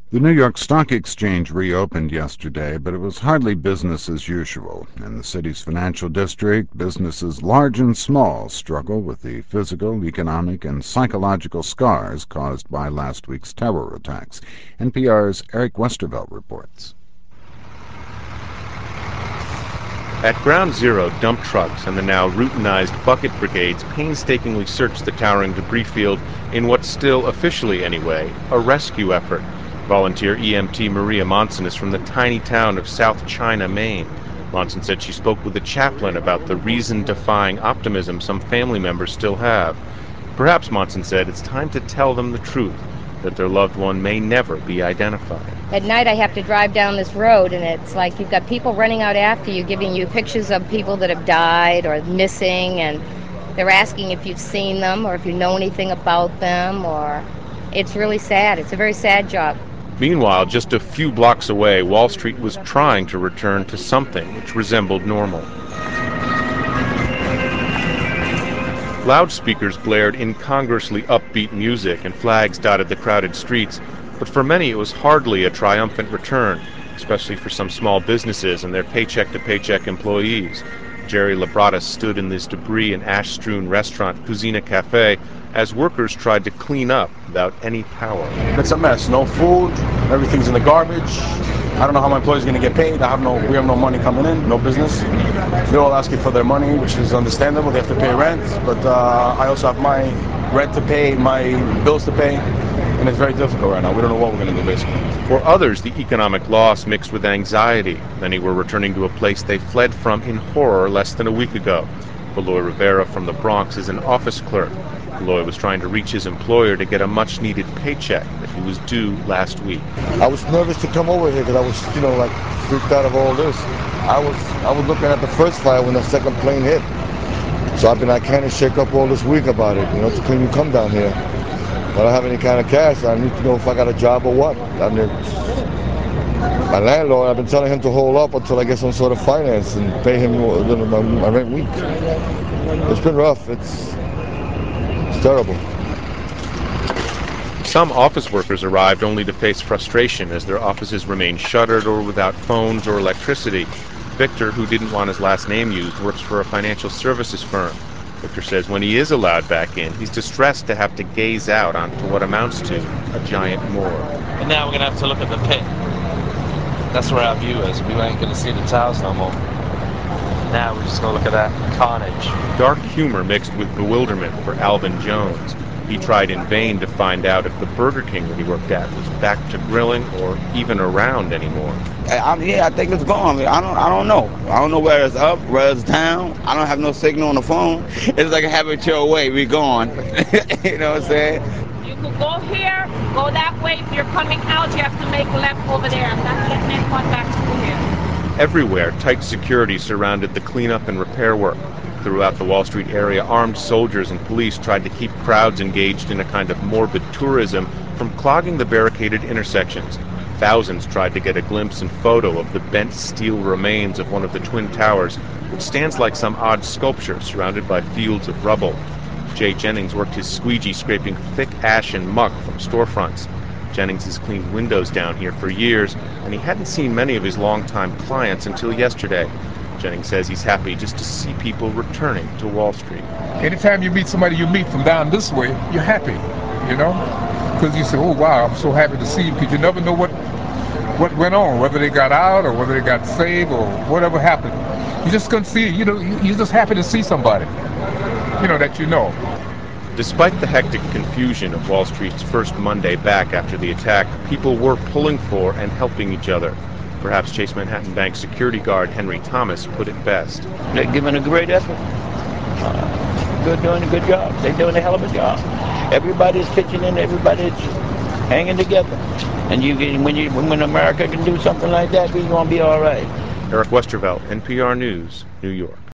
The New York Stock Exchange reopened yesterday, but it was hardly business as usual. In the city's financial district, businesses large and small struggle with the physical, economic, and psychological scars caused by last week's terror attacks. NPR's Eric Westervelt reports. At Ground Zero, dump trucks and the now routinized bucket brigades painstakingly search the towering debris field in what's still, officially anyway, a rescue effort. Volunteer EMT Maria Monson is from the tiny town of South China, Maine. Monson said she spoke with a chaplain about the reason-defying optimism some family members still have. Perhaps, Monson said, it's time to tell them the truth, that their loved one may never be identified. At night I have to drive down this road, and it's like you've got people running out after you, giving you pictures of people that have died or missing, and they're asking if you've seen them or if you know anything about them, or it's really sad. It's a very sad job. Meanwhile, just a few blocks away, Wall Street was trying to return to something which resembled normal. Loudspeakers blared incongruously upbeat music and flags dotted the crowded streets, but for many it was hardly a triumphant return, especially for some small businesses and their paycheck-to-paycheck employees. Jerry Labrada stood in this debris and ash-strewn restaurant, Cucina Cafe, as workers tried to clean up without any power. It's a mess. No food, everything's in the garbage. I don't know how my employees are going to get paid. We have no money coming in, no business. They're all asking for their money, which is understandable. They have to pay rent, but I also have my rent to pay, my bills to pay, and it's very difficult right now. We don't know what we're going to do, basically. For others, the economic loss mixed with anxiety. Many were returning to a place they fled from in horror less than a week ago. Beloy Rivera from the Bronx is an office clerk. Beloy was trying to reach his employer to get a much-needed paycheck that he was due last week. I was nervous to come over here because I was, freaked out of all this. I was looking at the first flight when the second plane hit. So I've been kind of shake up all this week about it, can you come down here? I don't have any kind of cash. I need to know if I got a job or what. My landlord, I've been telling him to hold up until I get some sort of finance and pay him my rent week. It's been rough. It's terrible. Some office workers arrived only to face frustration as their offices remained shuttered or without phones or electricity. Victor, who didn't want his last name used, works for a financial services firm. Victor says when he is allowed back in, he's distressed to have to gaze out onto what amounts to a giant morgue. And now we're going to have to look at the pit. That's where our view is. We ain't going to see the towers no more. Now we're just going to look at that carnage. Dark humor mixed with bewilderment for Alvin Jones. He tried in vain to find out if the Burger King that he worked at was back to grilling or even around anymore. I think it's gone. I don't know. I don't know where it's up, where it's down. I don't have no signal on the phone. It's like a habit your way. We're gone. You know what I'm saying? You could go here, go that way. If you're coming out, you have to make a left over there. I'm not letting anyone back through here. Everywhere, tight security surrounded the cleanup and repair work. Throughout the Wall Street area, armed soldiers and police tried to keep crowds engaged in a kind of morbid tourism from clogging the barricaded intersections. Thousands tried to get a glimpse and photo of the bent steel remains of one of the Twin Towers, which stands like some odd sculpture surrounded by fields of rubble. Jay Jennings worked his squeegee scraping thick ash and muck from storefronts. Jennings has cleaned windows down here for years, and he hadn't seen many of his longtime clients until yesterday. Jennings says he's happy just to see people returning to Wall Street. Anytime you meet somebody you meet from down this way, you're happy, because you say, oh, wow, I'm so happy to see you, because you never know what went on, whether they got out or whether they got saved or whatever happened. You just couldn't see it. You're just happy to see somebody, that you know. Despite the hectic confusion of Wall Street's first Monday back after the attack, people were pulling for and helping each other. Perhaps Chase Manhattan Bank security guard Henry Thomas put it best. They're giving a great effort. They're doing a good job. They're doing a hell of a job. Everybody's pitching in. Everybody's hanging together. And when America can do something like that, we're going to be all right. Eric Westervelt, NPR News, New York.